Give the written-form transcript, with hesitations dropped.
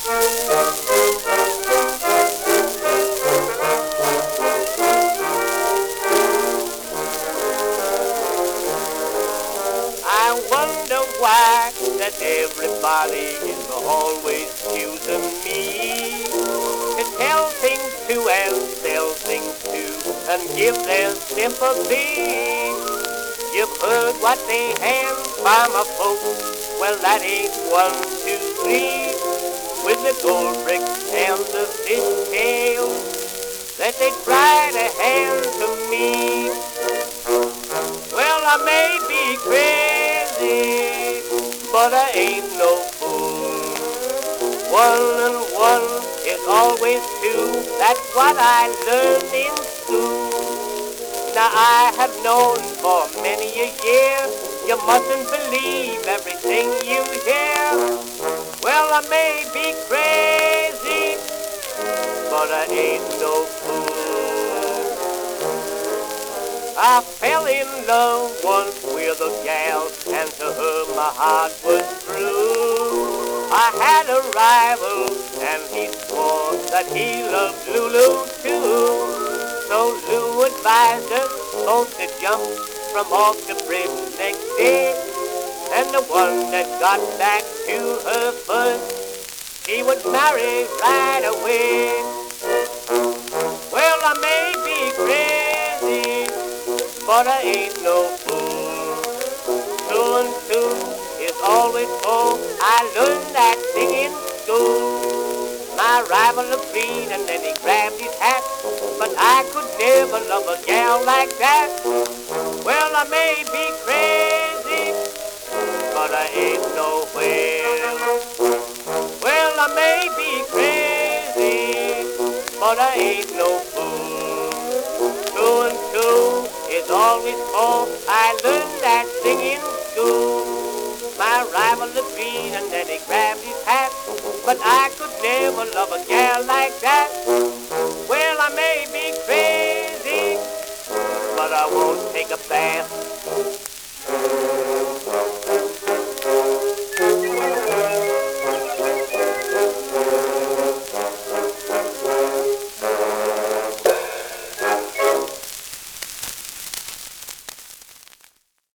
I wonder why that everybody is always choosing me to tell things to and sell things to and give their sympathy. You've heard what they hand by my folks, well that ain't 1, 2, 3, with the gold bricks and the fish tails that they try to hand to me. Well, I may be crazy, but I ain't no fool. 1 and 1 is always 2, that's what I learned in school. Now I have known for many a year, you mustn't believe everything you hear. Well, I may be crazy, but I ain't no fool. I fell in love once with a gal, and to her my heart was true. I had a rival, and he swore that he loved Lulu too. So Lou advised us both to jump from off the bridge next day, and the one that got back to her first, he would marry right away. Well, I may be crazy, but I ain't no fool. 2 and 2 is always 4. I learned that thing in school. My rival agreed and then he grabbed his hat, but I could never love a gal like that. Well, I may be crazy, but I ain't nowhere. Well, I may be crazy, but I ain't no fool. 2 and 2 is always 4. I learned that thing in school. My rival agreed and then he grabbed his hat, but I could never love a gal like that.